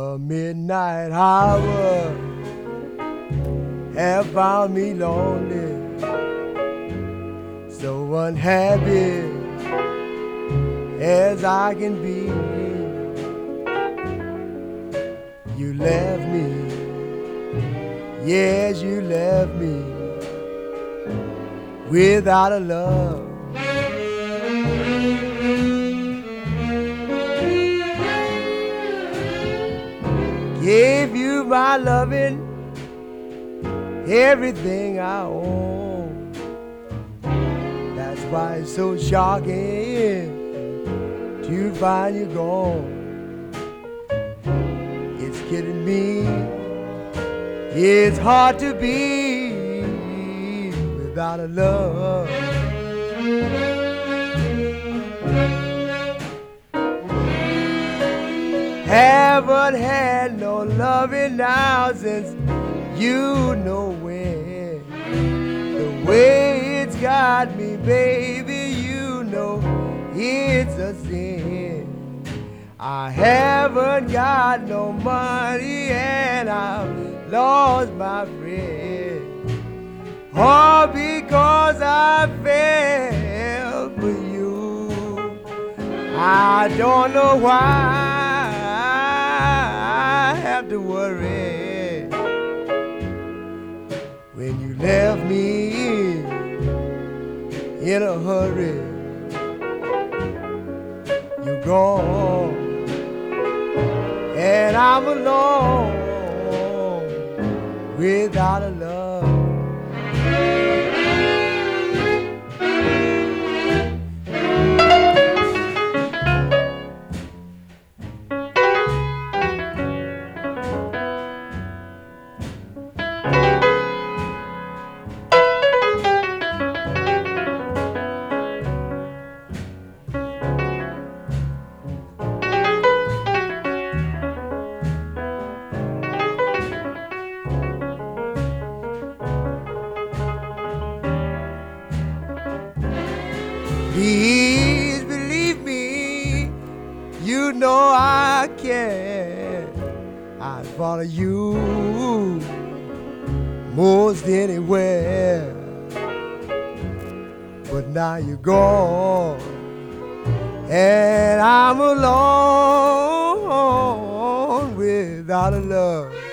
The midnight hour have found me lonely, so unhappy as I can be. You left me, yes, you left me without a love. Gave you my loving, everything I own. That's why it's so shocking to find you gone. It's killing me, it's hard to be without a love. Haven't had no loving now since you know when. The way it's got me, baby, you know it's a sin. I haven't got no money and I've lost my friend, all because I fell for you. I don't know why I have to worry when you left me in a hurry. You're gone and I'm alone without a love. Please believe me, you know I can. I'd follow you most anywhere. But now you're gone and I'm alone without a love.